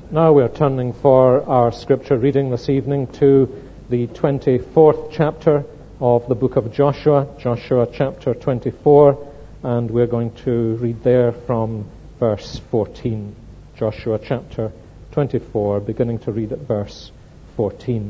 Now we're turning for our scripture reading this evening to the 24th chapter of the book of Joshua, Joshua chapter 24, and we're going to read there from verse 14. Joshua chapter 24, beginning to read at verse 14.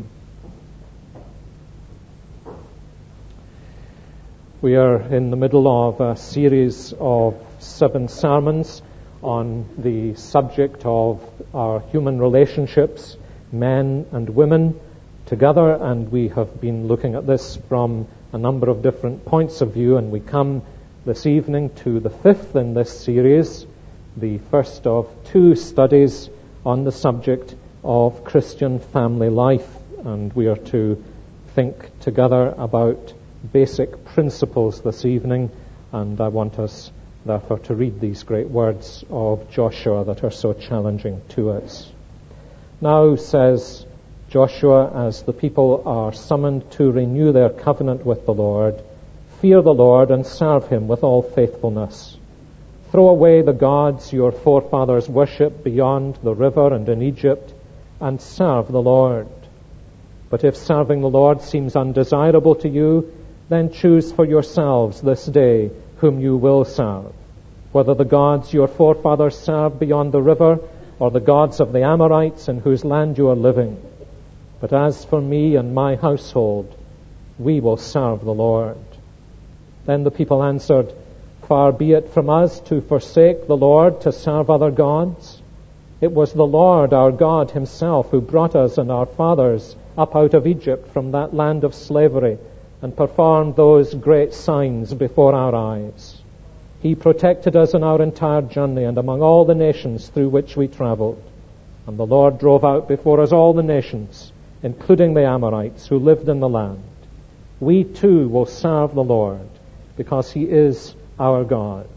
We are in the middle of a series of 7 sermons on the subject of our human relationships, men and women together, and we have been looking at this from a number of different points of view, and we come this evening to the 5th in this series, the first of 2 studies on the subject of Christian family life, and we are to think together about basic principles this evening, and I want us therefore to read these great words of Joshua that are so challenging to us. Now, says Joshua, as the people are summoned to renew their covenant with the Lord, fear the Lord and serve him with all faithfulness. Throw away the gods your forefathers worshipped beyond the river and in Egypt, and serve the Lord. But if serving the Lord seems undesirable to you, then choose for yourselves this day whom you will serve, whether the gods your forefathers served beyond the river or the gods of the Amorites in whose land you are living. But as for me and my household, we will serve the Lord. Then the people answered, Far be it from us to forsake the Lord to serve other gods. It was the Lord our God himself who brought us and our fathers up out of Egypt from that land of slavery, and performed those great signs before our eyes. He protected us in our entire journey and among all the nations through which we traveled. And the Lord drove out before us all the nations, including the Amorites who lived in the land. We too will serve the Lord, because he is our God.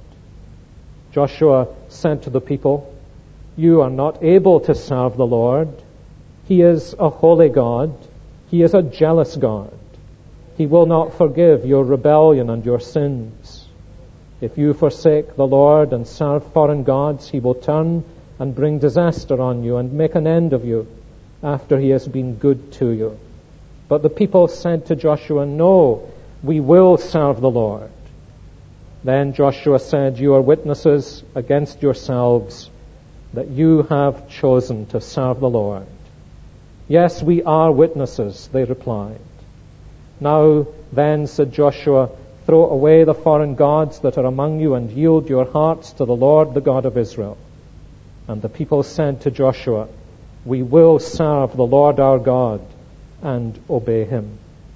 Joshua said to the people, You are not able to serve the Lord. He is a holy God. He is a jealous God. He will not forgive your rebellion and your sins. If you forsake the Lord and serve foreign gods, he will turn and bring disaster on you and make an end of you after he has been good to you. But the people said to Joshua, No, we will serve the Lord. Then Joshua said, You are witnesses against yourselves that you have chosen to serve the Lord. Yes, we are witnesses, they replied. Now then, said Joshua, throw away the foreign gods that are among you and yield your hearts to the Lord, the God of Israel. And the people said to Joshua, We will serve the Lord our God and obey him.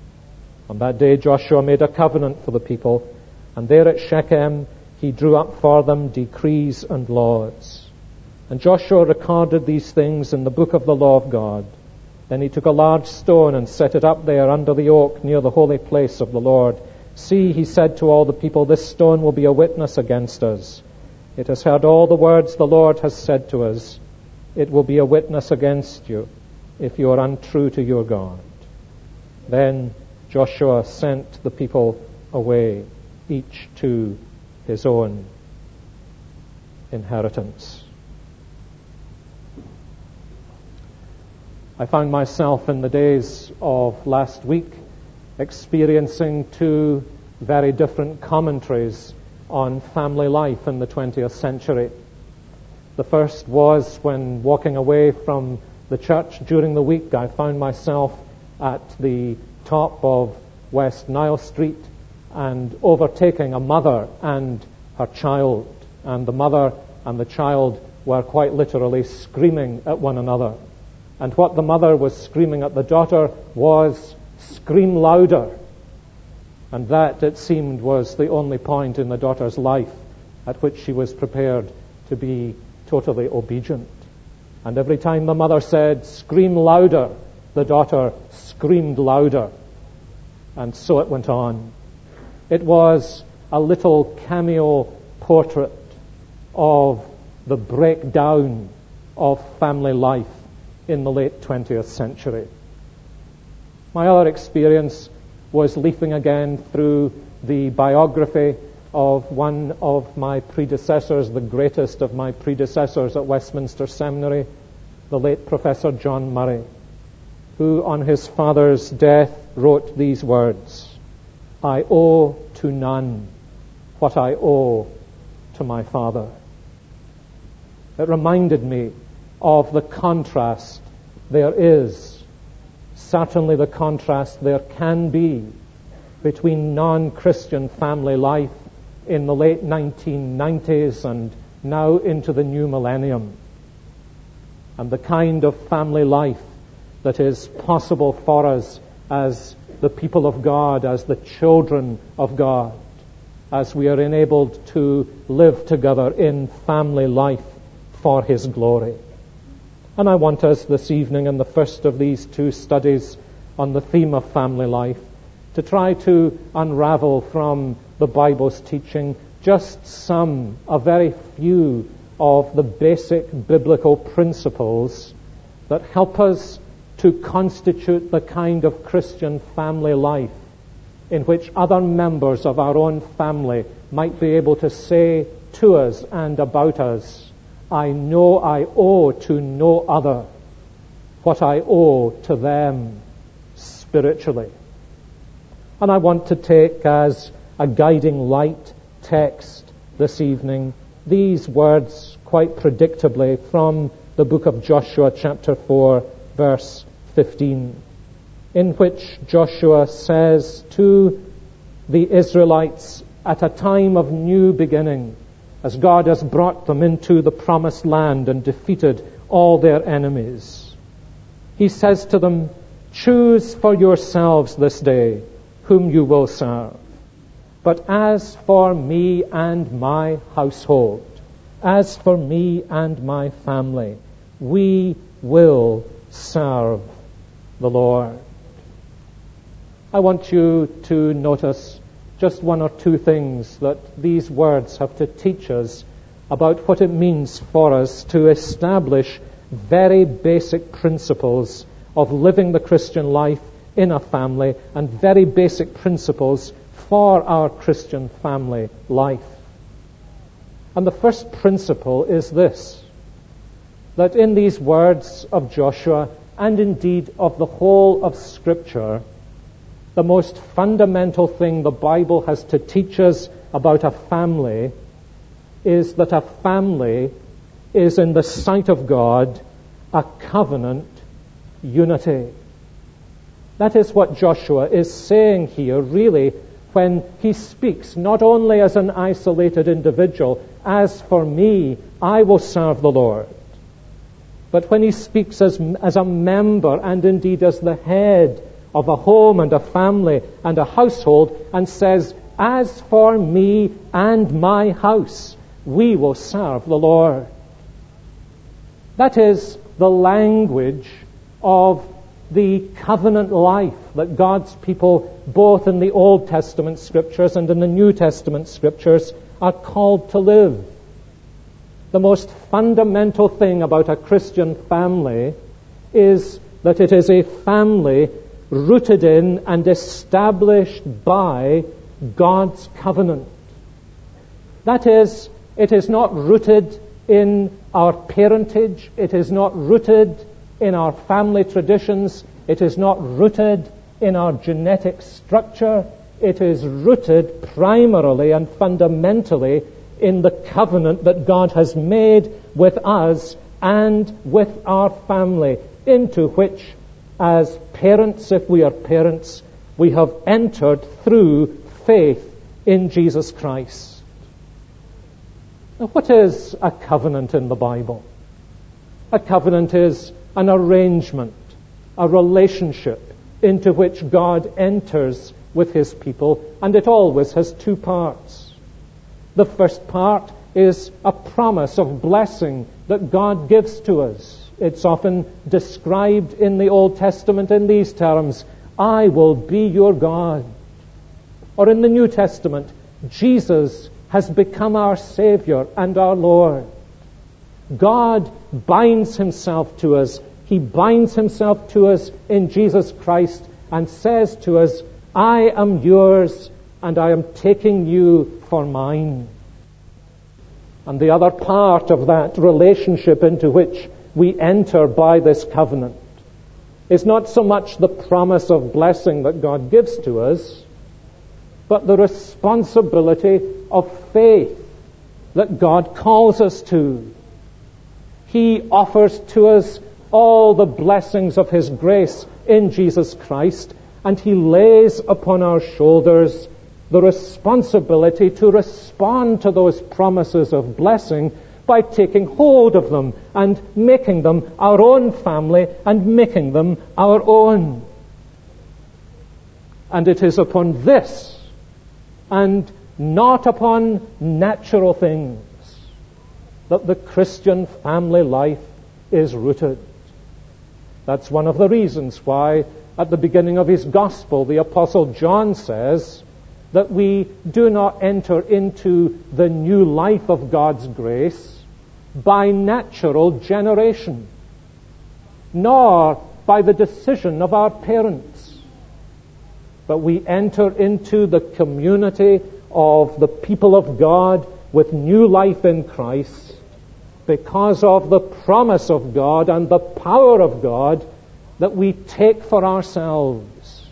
On that day Joshua made a covenant for the people, and there at Shechem he drew up for them decrees and laws. And Joshua recorded these things in the book of the law of God. Then he took a large stone and set it up there under the oak near the holy place of the Lord. See, he said to all the people, This stone will be a witness against us. It has heard all the words the Lord has said to us. It will be a witness against you if you are untrue to your God. Then Joshua sent the people away, each to his own inheritance. I found myself in the days of last week experiencing 2 very different commentaries on family life in the 20th century. The first was when walking away from the church during the week, I found myself at the top of West Nile Street and overtaking a mother and her child. And the mother and the child were quite literally screaming at one another. And what the mother was screaming at the daughter was, Scream louder. And that, it seemed, was the only point in the daughter's life at which she was prepared to be totally obedient. And every time the mother said, Scream louder, the daughter screamed louder. And so it went on. It was a little cameo portrait of the breakdown of family life in the late 20th century. My other experience was leafing again through the biography of one of my predecessors, the greatest of my predecessors at Westminster Seminary, the late Professor John Murray, who on his father's death wrote these words, "I owe to none what I owe to my father." It reminded me of the contrast there is, certainly the contrast there can be, between non-Christian family life in the late 1990s and now into the new millennium, and the kind of family life that is possible for us as the people of God, as the children of God, as we are enabled to live together in family life for His glory. And I want us this evening, in the first of these two studies on the theme of family life, to try to unravel from the Bible's teaching just a very few of the basic biblical principles that help us to constitute the kind of Christian family life in which other members of our own family might be able to say to us and about us, "I know I owe to no other what I owe to them spiritually." And I want to take as a guiding light text this evening these words quite predictably from the book of Joshua chapter 4 verse 15, in which Joshua says to the Israelites at a time of new beginning, as God has brought them into the promised land and defeated all their enemies, he says to them, "Choose for yourselves this day whom you will serve. But as for me and my household, as for me and my family, we will serve the Lord." I want you to notice just one or two things that these words have to teach us about what it means for us to establish very basic principles of living the Christian life in a family, and very basic principles for our Christian family life. And the first principle is this, that in these words of Joshua, and indeed of the whole of Scripture, the most fundamental thing the Bible has to teach us about a family is that a family is, in the sight of God, a covenant unity. That is what Joshua is saying here, really, when he speaks, not only as an isolated individual, "As for me, I will serve the Lord," but when he speaks as a member and indeed as the head of a home and a family and a household, and says, "As for me and my house, we will serve the Lord." That is the language of the covenant life that God's people, both in the Old Testament Scriptures and in the New Testament Scriptures, are called to live. The most fundamental thing about a Christian family is that it is a family rooted in and established by God's covenant. That is, it is not rooted in our parentage, it is not rooted in our family traditions, it is not rooted in our genetic structure, it is rooted primarily and fundamentally in the covenant that God has made with us and with our family, into which, as parents, if we are parents, we have entered through faith in Jesus Christ. Now, what is a covenant in the Bible? A covenant is an arrangement, a relationship into which God enters with His people, and it always has two parts. The first part is a promise of blessing that God gives to us. It's often described in the Old Testament in these terms, "I will be your God." Or in the New Testament, Jesus has become our Savior and our Lord. God binds Himself to us. He binds Himself to us in Jesus Christ and says to us, "I am yours and I am taking you for mine." And the other part of that relationship into which we enter by this covenant is not so much the promise of blessing that God gives to us, but the responsibility of faith that God calls us to. He offers to us all the blessings of His grace in Jesus Christ, and He lays upon our shoulders the responsibility to respond to those promises of blessing by taking hold of them and making them our own family and making them our own. And it is upon this and not upon natural things that the Christian family life is rooted. That's one of the reasons why at the beginning of his gospel the Apostle John says that we do not enter into the new life of God's grace by natural generation, nor by the decision of our parents, but we enter into the community of the people of God with new life in Christ because of the promise of God and the power of God that we take for ourselves.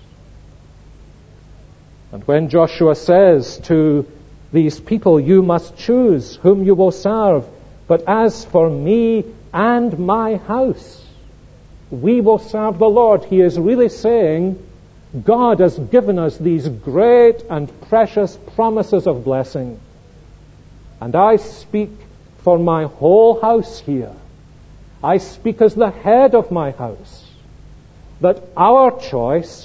And when Joshua says to these people, "You must choose whom you will serve, but as for me and my house, we will serve the Lord," he is really saying, God has given us these great and precious promises of blessing. And I speak for my whole house here. I speak as the head of my house, that our choice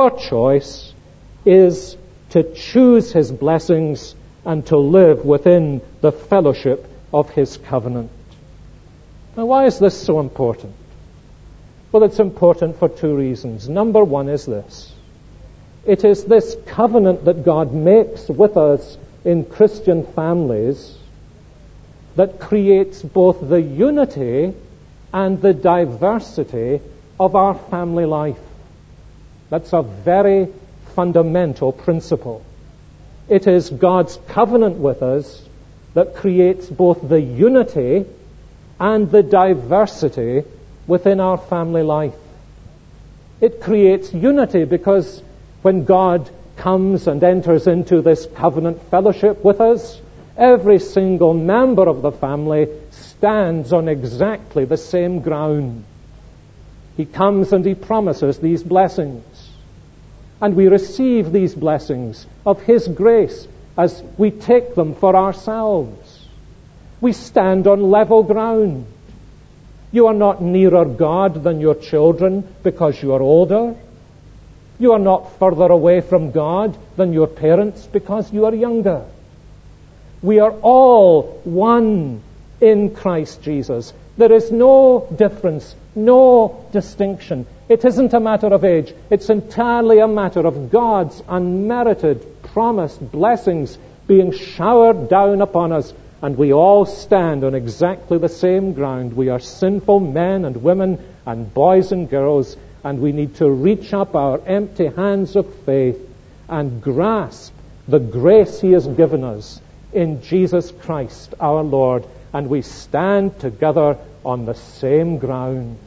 is to choose His blessings and to live within the fellowship of His covenant. Now, why is this so important? Well, it's important for two reasons. Number one is this. It is this covenant that God makes with us in Christian families that creates both the unity and the diversity of our family life. That's a very fundamental principle. It is God's covenant with us that creates both the unity and the diversity within our family life. It creates unity because when God comes and enters into this covenant fellowship with us, every single member of the family stands on exactly the same ground. He comes and He promises these blessings. And we receive these blessings of His grace as we take them for ourselves. We stand on level ground. You are not nearer God than your children because you are older. You are not further away from God than your parents because you are younger. We are all one in Christ Jesus. There is no difference, no distinction. It isn't a matter of age. It's entirely a matter of God's unmerited, promised blessings being showered down upon us, and we all stand on exactly the same ground. We are sinful men and women and boys and girls, and we need to reach up our empty hands of faith and grasp the grace He has given us in Jesus Christ our Lord, and we stand together on the same ground.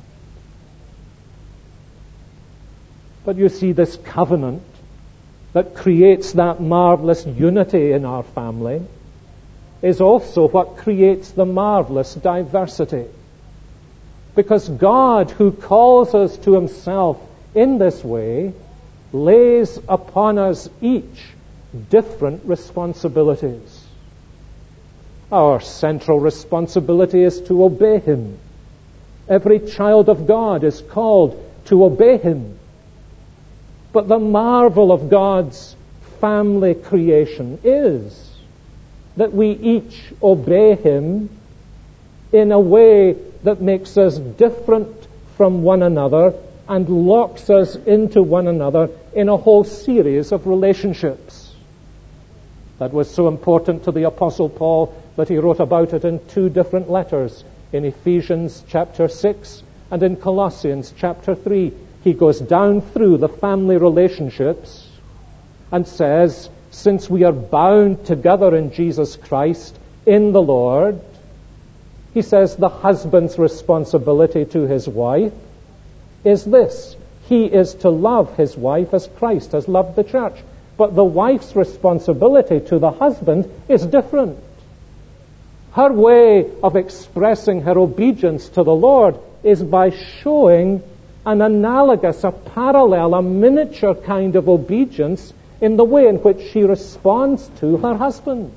But you see, this covenant that creates that marvelous unity in our family is also what creates the marvelous diversity. Because God, who calls us to Himself in this way, lays upon us each different responsibilities. Our central responsibility is to obey Him. Every child of God is called to obey Him. But the marvel of God's family creation is that we each obey Him in a way that makes us different from one another and locks us into one another in a whole series of relationships. That was so important to the Apostle Paul that he wrote about it in two different letters, in Ephesians chapter 6 and in Colossians chapter 3. He goes down through the family relationships and says, since we are bound together in Jesus Christ, in the Lord, He says the husband's responsibility to his wife is this. He is to love his wife as Christ has loved the church. But the wife's responsibility to the husband is different. Her way of expressing her obedience to the Lord is by showing an analogous, a parallel, a miniature kind of obedience in the way in which she responds to her husband.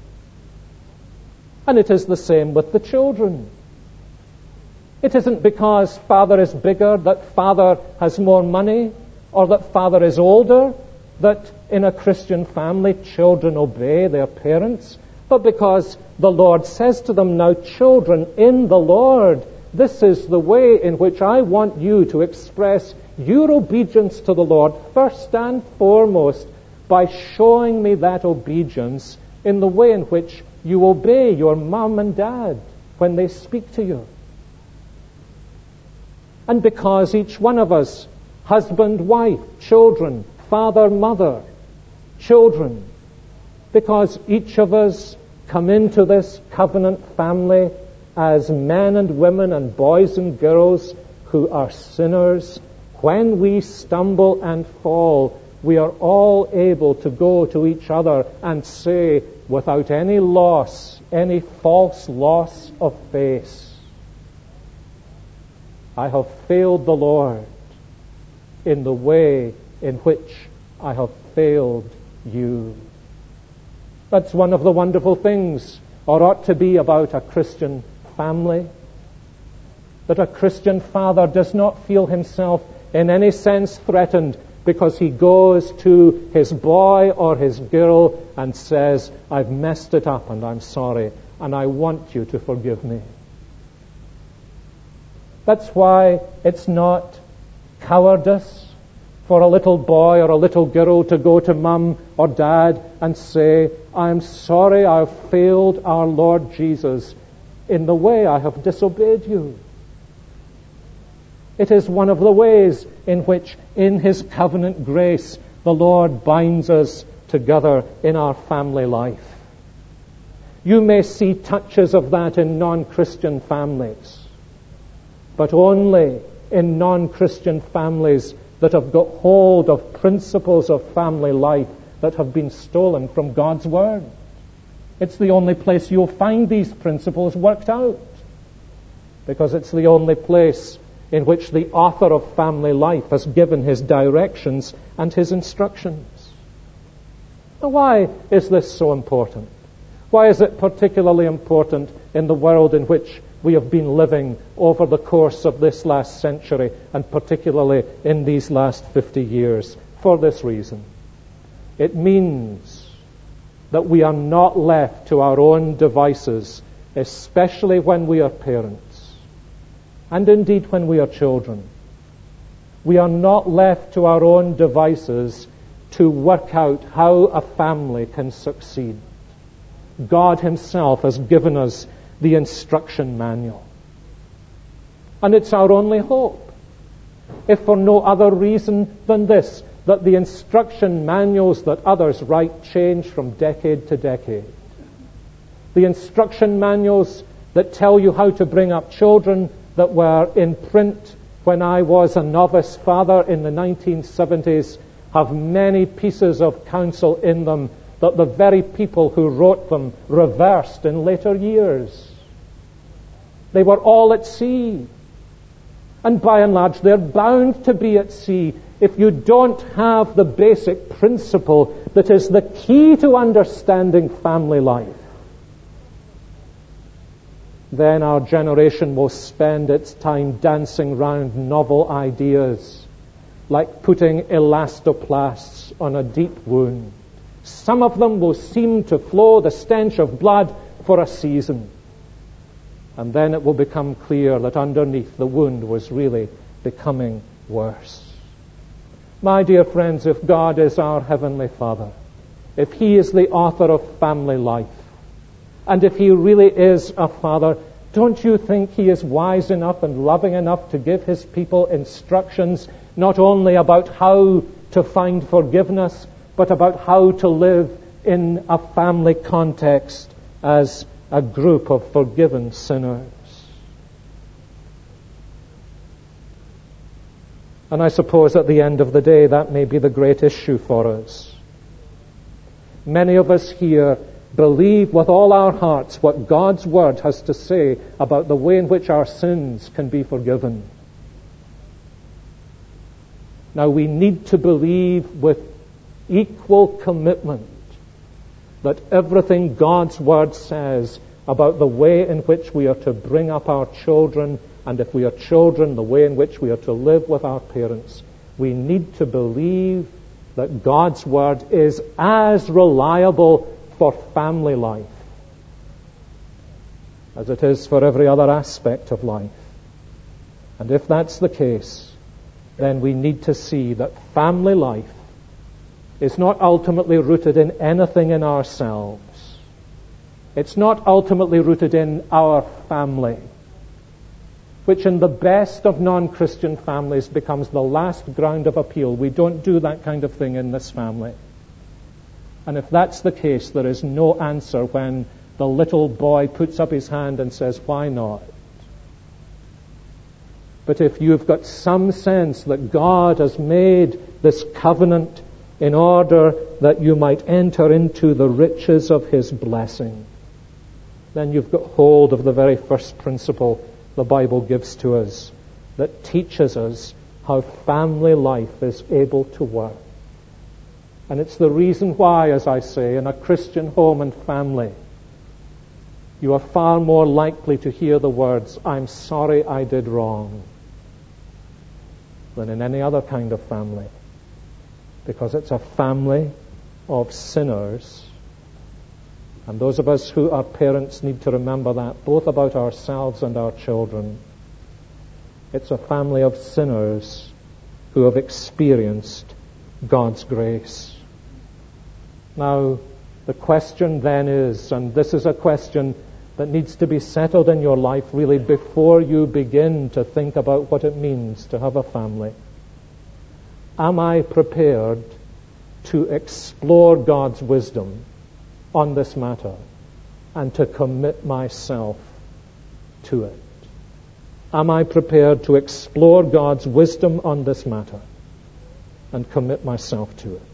And it is the same with the children. It isn't because father is bigger, that father has more money, or that father is older, that in a Christian family children obey their parents, but because the Lord says to them, now children in the Lord, this is the way in which I want you to express your obedience to the Lord first and foremost by showing me that obedience in the way in which you obey your mom and dad when they speak to you. And because each one of us, husband, wife, children, father, mother, children, because each of us come into this covenant family as men and women and boys and girls who are sinners, when we stumble and fall, we are all able to go to each other and say, without any loss, any false loss of face, I have failed the Lord in the way in which I have failed you. That's one of the wonderful things, or ought to be, about a Christian family. That a Christian father does not feel himself in any sense threatened because he goes to his boy or his girl and says, I've messed it up and I'm sorry and I want you to forgive me. That's why it's not cowardice for a little boy or a little girl to go to mum or dad and say, I'm sorry I've failed our Lord Jesus in the way I have disobeyed you. It is one of the ways in which, in His covenant grace, the Lord binds us together in our family life. You may see touches of that in non-Christian families, but only in non-Christian families that have got hold of principles of family life that have been stolen from God's Word. It's the only place you'll find these principles worked out, because it's the only place in which the author of family life has given his directions and his instructions. Now, why is this so important? Why is it particularly important in the world in which we have been living over the course of this last century, and particularly in these last 50 years? For this reason. It means that we are not left to our own devices, especially when we are parents, and indeed when we are children. We are not left to our own devices to work out how a family can succeed. God Himself has given us the instruction manual. And it's our only hope, if for no other reason than this, that the instruction manuals that others write change from decade to decade. The instruction manuals that tell you how to bring up children that were in print when I was a novice father in the 1970s have many pieces of counsel in them that the very people who wrote them reversed in later years. They were all at sea. And by and large, they're bound to be at sea if you don't have the basic principle that is the key to understanding family life. Then our generation will spend its time dancing round novel ideas, like putting elastoplasts on a deep wound. Some of them will seem to flow the stench of blood for a season. And then it will become clear that underneath the wound was really becoming worse. My dear friends, if God is our Heavenly Father, if He is the author of family life, and if He really is a Father, don't you think He is wise enough and loving enough to give His people instructions not only about how to find forgiveness, but about how to live in a family context as a group of forgiven sinners. And I suppose at the end of the day, that may be the great issue for us. Many of us here believe with all our hearts what God's Word has to say about the way in which our sins can be forgiven. Now, we need to believe with equal commitment that everything God's Word says about the way in which we are to bring up our children, and if we are children, the way in which we are to live with our parents, we need to believe that God's Word is as reliable for family life as it is for every other aspect of life. And if that's the case, then we need to see that family life is not ultimately rooted in anything in ourselves. It's not ultimately rooted in our family, which in the best of non-Christian families becomes the last ground of appeal. We don't do that kind of thing in this family. And if that's the case, there is no answer when the little boy puts up his hand and says, "Why not?" But if you've got some sense that God has made this covenant in order that you might enter into the riches of His blessing, then you've got hold of the very first principle the Bible gives to us that teaches us how family life is able to work. And it's the reason why, as I say, in a Christian home and family, you are far more likely to hear the words, "I'm sorry I did wrong," than in any other kind of family. Because it's a family of sinners. And those of us who are parents need to remember that, both about ourselves and our children. It's a family of sinners who have experienced God's grace. Now, the question then is, and this is a question that needs to be settled in your life really before you begin to think about what it means to have a family. Am I prepared to explore God's wisdom on this matter and to commit myself to it? Am I prepared to explore God's wisdom on this matter and commit myself to it?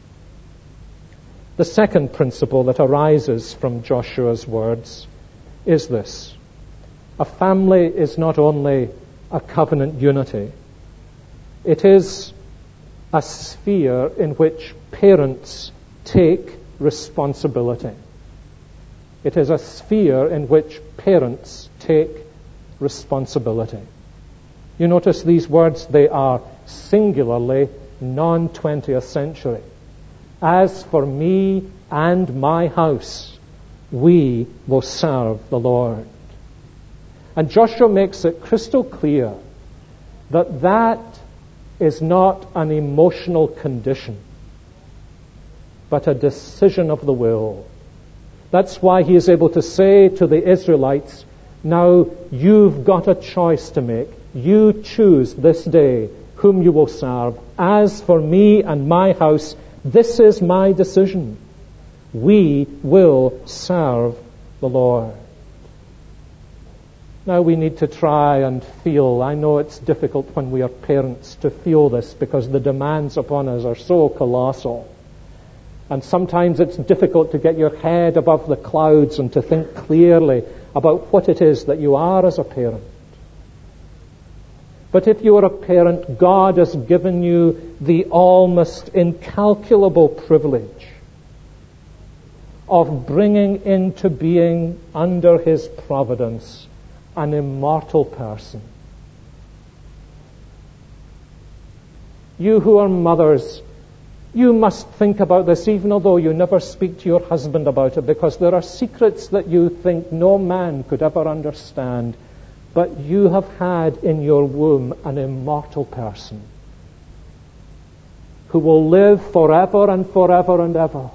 The second principle that arises from Joshua's words is this: a family is not only a covenant unity, it is a sphere in which parents take responsibility. It is a sphere in which parents take responsibility. You notice these words, they are singularly non-20th century. As for me and my house, we will serve the Lord. And Joshua makes it crystal clear that that is not an emotional condition, but a decision of the will. That's why he is able to say to the Israelites, now you've got a choice to make. You choose this day whom you will serve. As for me and my house, this is my decision. We will serve the Lord. Now we need to try and feel. I know it's difficult when we are parents to feel this because the demands upon us are so colossal. And sometimes it's difficult to get your head above the clouds and to think clearly about what it is that you are as a parent. But if you are a parent, God has given you the almost incalculable privilege of bringing into being under His providence an immortal person. You who are mothers, you must think about this even although you never speak to your husband about it, because there are secrets that you think no man could ever understand. But you have had in your womb an immortal person who will live forever and forever and ever.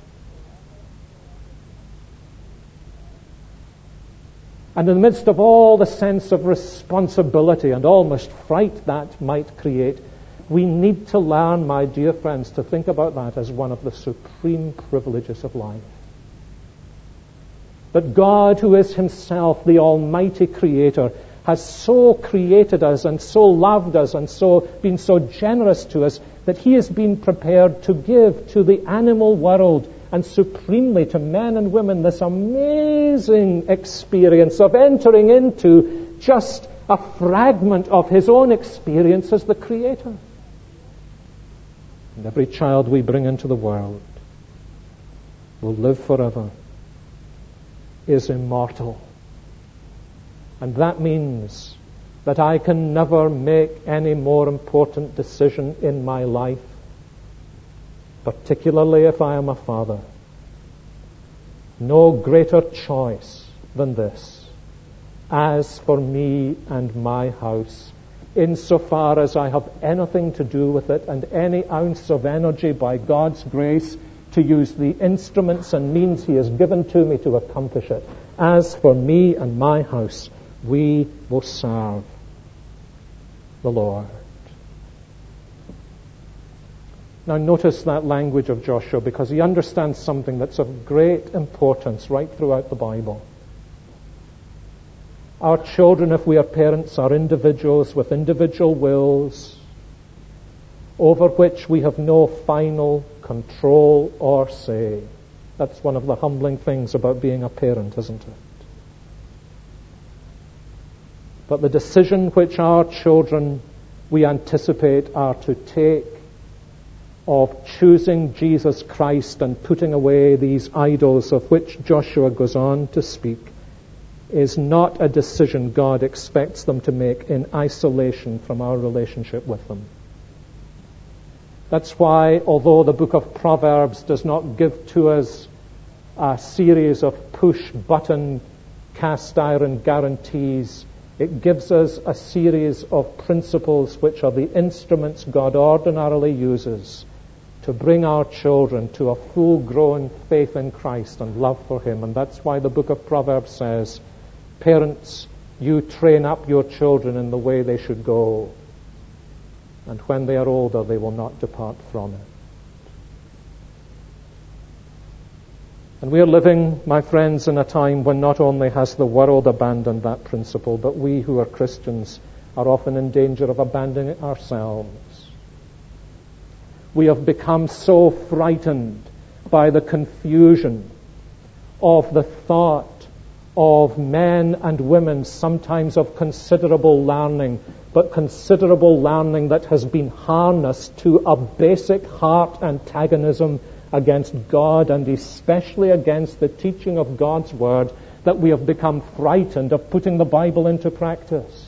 And in the midst of all the sense of responsibility and almost fright that might create, we need to learn, my dear friends, to think about that as one of the supreme privileges of life. That God, who is himself the Almighty Creator, has so created us and so loved us and so been so generous to us that he has been prepared to give to the animal world and supremely to men and women this amazing experience of entering into just a fragment of his own experience as the Creator. And every child we bring into the world will live forever, is immortal. And that means that I can never make any more important decision in my life, particularly if I am a father. No greater choice than this. As for me and my house, insofar as I have anything to do with it and any ounce of energy by God's grace to use the instruments and means he has given to me to accomplish it, as for me and my house, we will serve the Lord. Now notice that language of Joshua, because he understands something that's of great importance right throughout the Bible. Our children, if we are parents, are individuals with individual wills over which we have no final control or say. That's one of the humbling things about being a parent, isn't it? But the decision which our children, we anticipate, are to take of choosing Jesus Christ and putting away these idols of which Joshua goes on to speak is not a decision God expects them to make in isolation from our relationship with them. That's why, although the book of Proverbs does not give to us a series of push-button, cast-iron guarantees, it gives us a series of principles which are the instruments God ordinarily uses to bring our children to a full-grown faith in Christ and love for him. And that's why the book of Proverbs says, parents, you train up your children in the way they should go, and when they are older, they will not depart from it. And we are living, my friends, in a time when not only has the world abandoned that principle, but we who are Christians are often in danger of abandoning it ourselves. We have become so frightened by the confusion of the thought of men and women, sometimes of considerable learning, but considerable learning that has been harnessed to a basic heart antagonism against God and especially against the teaching of God's Word, that we have become frightened of putting the Bible into practice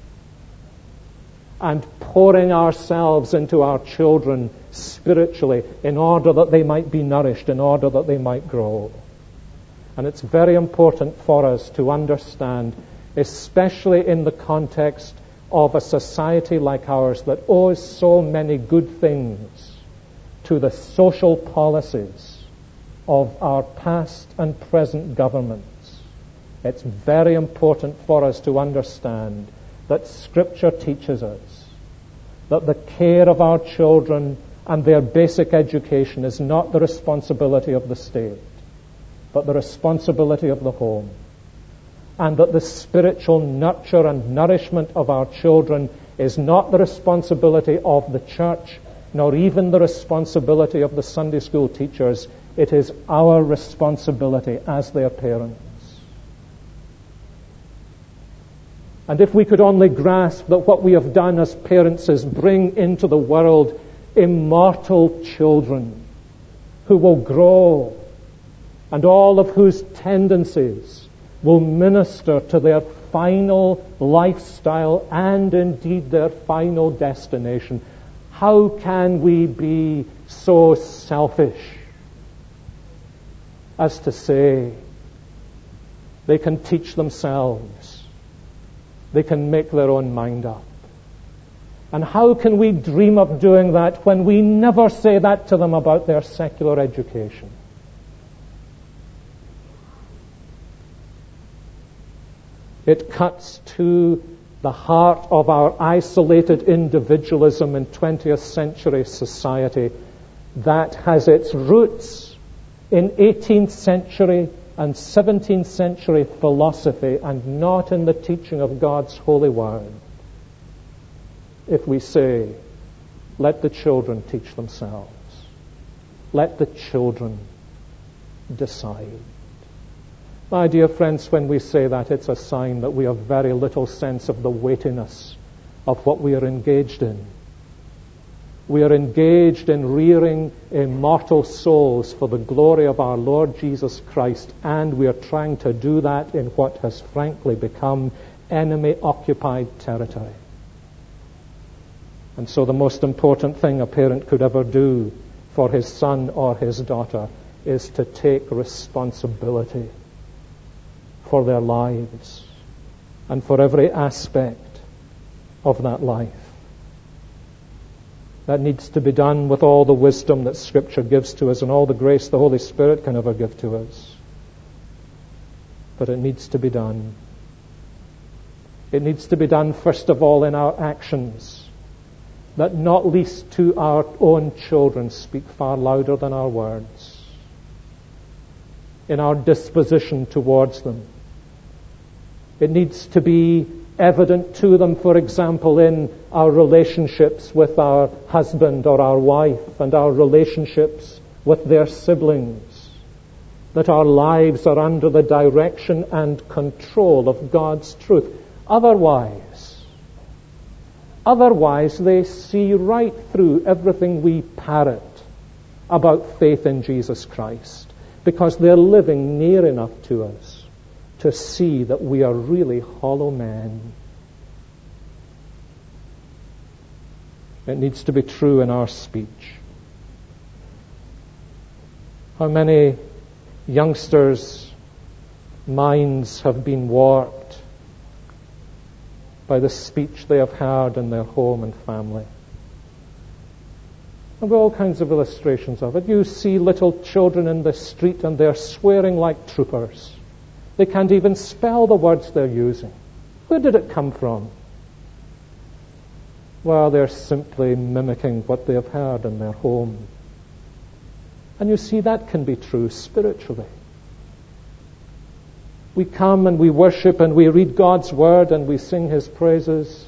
and pouring ourselves into our children spiritually in order that they might be nourished, in order that they might grow. And it's very important for us to understand, especially in the context of a society like ours that owes so many good things to the social policies of our past and present governments. It's very important for us to understand that Scripture teaches us that the care of our children and their basic education is not the responsibility of the state, but the responsibility of the home. And that the spiritual nurture and nourishment of our children is not the responsibility of the church, nor even the responsibility of the Sunday school teachers. It is our responsibility as their parents. And if we could only grasp that what we have done as parents is bring into the world immortal children who will grow and all of whose tendencies will minister to their final lifestyle and indeed their final destination, how can we be so selfish as to say they can teach themselves, they can make their own mind up? And how can we dream of doing that when we never say that to them about their secular education? It cuts to the heart of our isolated individualism in 20th century society that has its roots in 18th century and 17th century philosophy and not in the teaching of God's holy word if we say, let the children teach themselves. Let the children decide. My dear friends, when we say that, it's a sign that we have very little sense of the weightiness of what we are engaged in. We are engaged in rearing immortal souls for the glory of our Lord Jesus Christ, and we are trying to do that in what has frankly become enemy-occupied territory. And so the most important thing a parent could ever do for his son or his daughter is to take responsibility for their lives and for every aspect of that life. That needs to be done with all the wisdom that Scripture gives to us and all the grace the Holy Spirit can ever give to us. But it needs to be done. It needs to be done, first of all, in our actions, that not least to our own children speak far louder than our words. In our disposition towards them. It needs to be evident to them, for example, in our relationships with our husband or our wife and our relationships with their siblings, that our lives are under the direction and control of God's truth. Otherwise, they see right through everything we parrot about faith in Jesus Christ, because they're living near enough to us to see that we are really hollow men. It needs to be true in our speech. How many youngsters' minds have been warped by the speech they have heard in their home and family? And there are all kinds of illustrations of it. You see little children in the street and they're swearing like troopers. They can't even spell the words they're using. Where did it come from? Well, they're simply mimicking what they have heard in their home. And you see, that can be true spiritually. We come and we worship and we read God's Word and we sing His praises.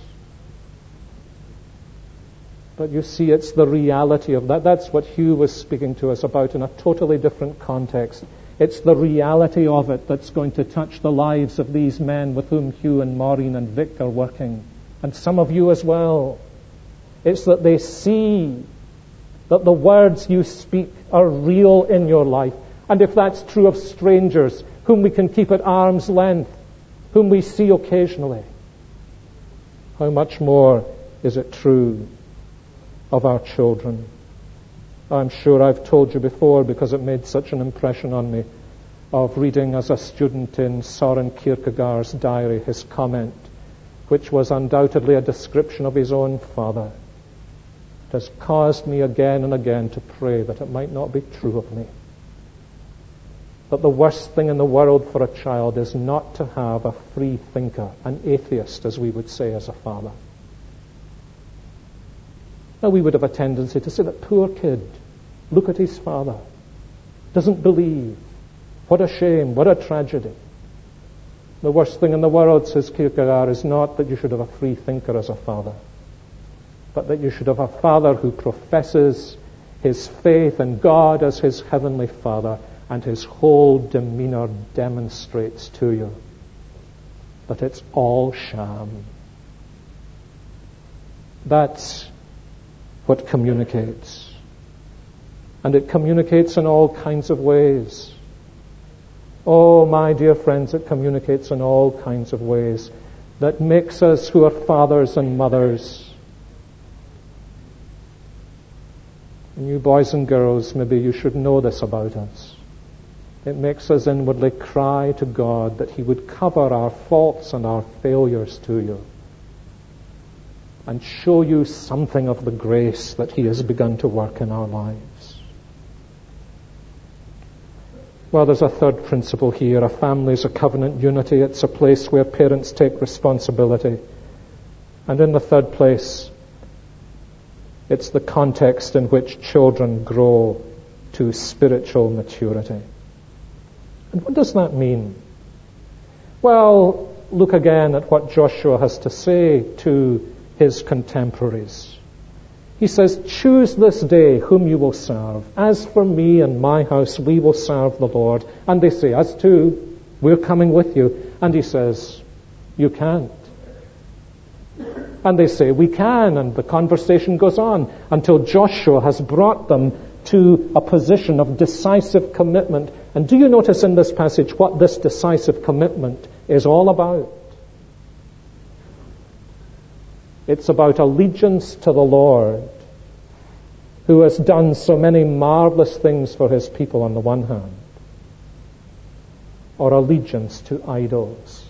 But you see, it's the reality of that. That's what Hugh was speaking to us about in a totally different context. It's the reality of it that's going to touch the lives of these men with whom Hugh and Maureen and Vic are working, and some of you as well. It's that they see that the words you speak are real in your life. And if that's true of strangers, whom we can keep at arm's length, whom we see occasionally, how much more is it true of our children? I'm sure I've told you before, because it made such an impression on me, of reading as a student in Søren Kierkegaard's diary his comment, which was undoubtedly a description of his own father. It has caused me again and again to pray that it might not be true of me. That the worst thing in the world for a child is not to have a free thinker, an atheist, as we would say, as a father. Now, we would have a tendency to say, that poor kid, look at his father, doesn't believe. What a shame, what a tragedy. The worst thing in the world, says Kierkegaard, is not that you should have a free thinker as a father, but that you should have a father who professes his faith in God as his heavenly Father, and his whole demeanor demonstrates to you that it's all sham. That's what communicates. And it communicates in all kinds of ways. Oh, my dear friends, it communicates in all kinds of ways that makes us who are fathers and mothers. And you boys and girls, maybe you should know this about us. It makes us inwardly cry to God that He would cover our faults and our failures to you and show you something of the grace that He has begun to work in our lives. Well, there's a third principle here. A family is a covenant unity. It's a place where parents take responsibility. And in the third place, it's the context in which children grow to spiritual maturity. And what does that mean? Well, look again at what Joshua has to say to his contemporaries. He says, choose this day whom you will serve. As for me and my house, we will serve the Lord. And they say, us too, we're coming with you. And he says, you can't. And they say, we can. And the conversation goes on until Joshua has brought them to a position of decisive commitment. And do you notice in this passage what this decisive commitment is all about? It's about allegiance to the Lord, who has done so many marvelous things for his people on the one hand, or allegiance to idols.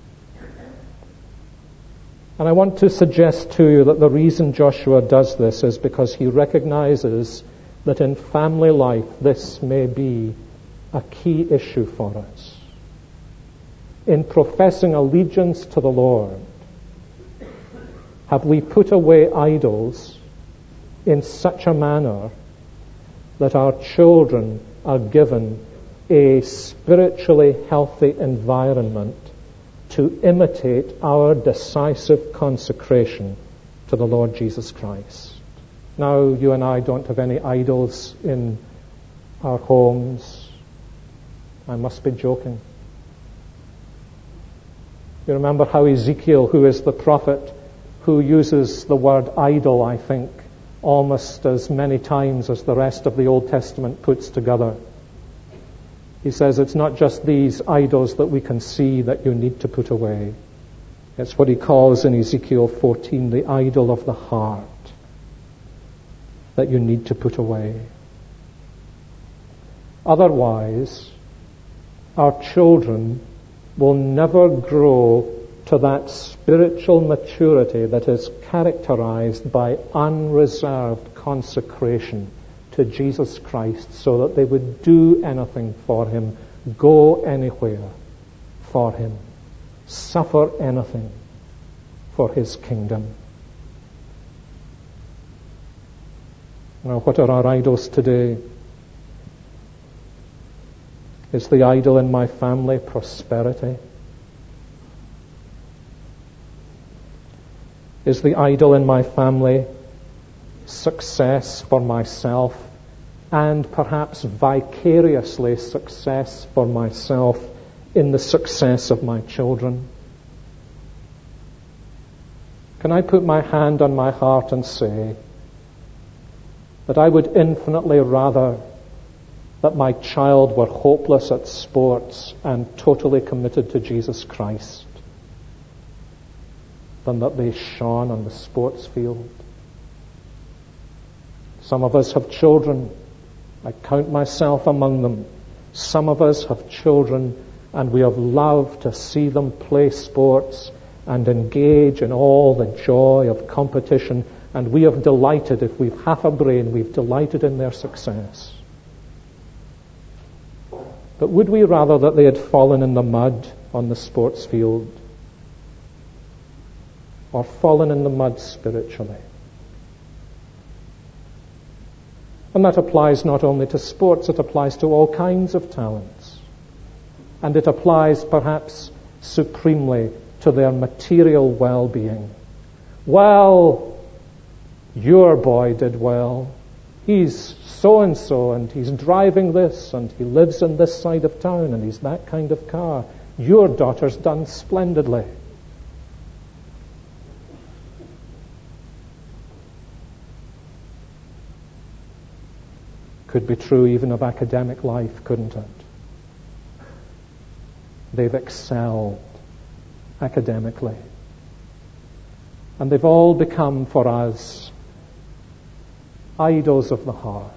And I want to suggest to you that the reason Joshua does this is because he recognizes that in family life this may be a key issue for us. In professing allegiance to the Lord, have we put away idols in such a manner that our children are given a spiritually healthy environment to imitate our decisive consecration to the Lord Jesus Christ? Now, you and I don't have any idols in our homes. I must be joking. You remember how Ezekiel, who is the prophet, who uses the word idol, I think, almost as many times as the rest of the Old Testament puts together. He says it's not just these idols that we can see that you need to put away. It's what he calls in Ezekiel 14 the idol of the heart that you need to put away. Otherwise, our children will never grow to that spiritual maturity that is characterized by unreserved consecration to Jesus Christ, so that they would do anything for him, go anywhere for him, suffer anything for his kingdom. Now, what are our idols today? Is the idol in my family prosperity? Is the idol in my family success for myself, and perhaps vicariously success for myself in the success of my children? Can I put my hand on my heart and say that I would infinitely rather that my child were hopeless at sports and totally committed to Jesus Christ than that they shone on the sports field? Some of us have children. I count myself among them. Some of us have children, and we have loved to see them play sports and engage in all the joy of competition, and we have delighted, if we've half a brain, we've delighted in their success. But would we rather that they had fallen in the mud on the sports field, or fallen in the mud spiritually? And that applies not only to sports, it applies to all kinds of talents. And it applies perhaps supremely to their material well-being. Well, your boy did well. He's so-and-so, and he's driving this, and he lives in this side of town, and he's that kind of car. Your daughter's done splendidly. Could be true even of academic life, couldn't it? They've excelled academically. And they've all become for us idols of the heart.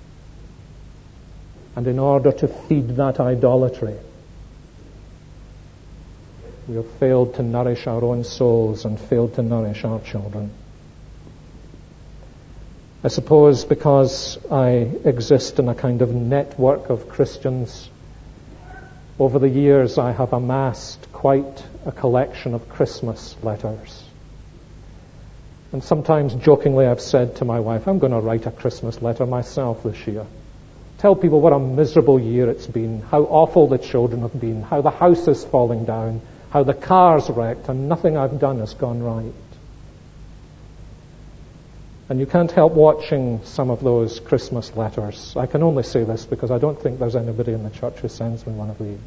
And in order to feed that idolatry, we have failed to nourish our own souls and failed to nourish our children. I suppose because I exist in a kind of network of Christians, over the years I have amassed quite a collection of Christmas letters. And sometimes jokingly I've said to my wife, I'm going to write a Christmas letter myself this year Tell people what a miserable year it's been, how awful the children have been, how the house is falling down, how the car's wrecked, and nothing I've done has gone right. And you can't help watching some of those Christmas letters. I can only say this because I don't think there's anybody in the church who sends me one of these.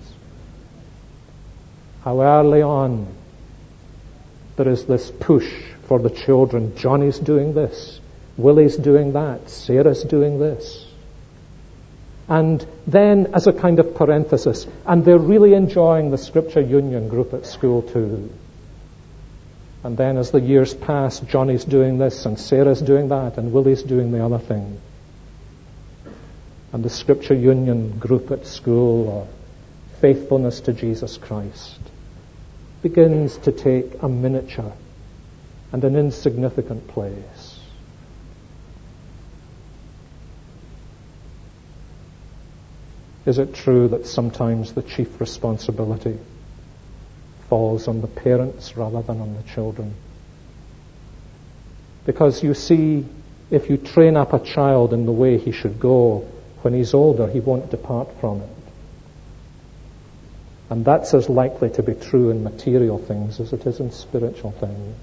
How early on there is this push for the children. Johnny's doing this, Willie's doing that, Sarah's doing this. And then, as a kind of parenthesis, and they're really enjoying the Scripture Union group at school too. And then as the years pass, Johnny's doing this, and Sarah's doing that, and Willie's doing the other thing. And the Scripture Union group at school, or faithfulness to Jesus Christ, begins to take a miniature and an insignificant place. Is it true that sometimes the chief responsibility falls on the parents rather than on the children? Because you see, if you train up a child in the way he should go, when he's older, he won't depart from it. And that's as likely to be true in material things as it is in spiritual things.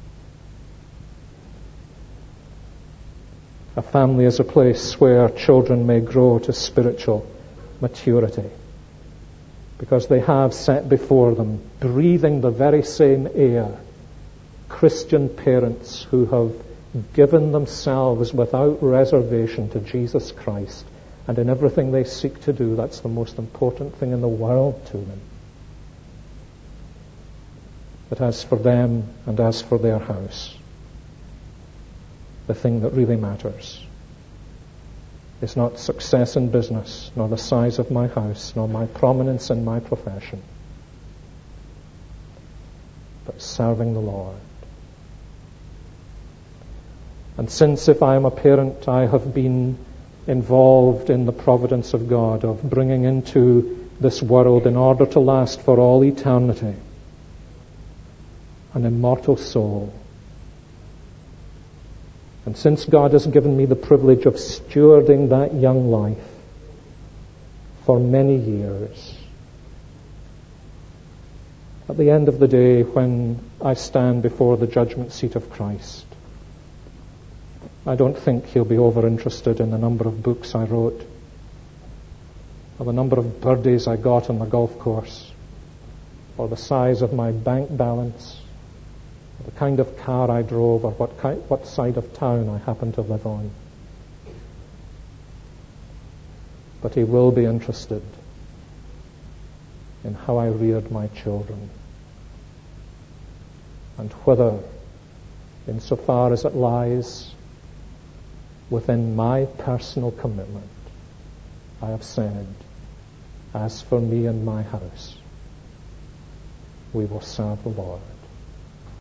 A family is a place where children may grow to spiritual maturity, because they have set before them, breathing the very same air, Christian parents who have given themselves without reservation to Jesus Christ, and in everything they seek to do, that's the most important thing in the world to them. But as for them and as for their house, the thing that really matters is not success in business, nor the size of my house, nor my prominence in my profession, but serving the Lord. And since, if I am a parent, I have been involved in the providence of God, of bringing into this world, in order to last for all eternity, an immortal soul. And since God has given me the privilege of stewarding that young life for many years, at the end of the day, when I stand before the judgment seat of Christ, I don't think He'll be over interested in the number of books I wrote, or the number of birdies I got on the golf course, or the size of my bank balance, the kind of car I drove, or what side of town I happened to live on. But He will be interested in how I reared my children, and whether, insofar as it lies within my personal commitment, I have said, as for me and my house, we will serve the Lord.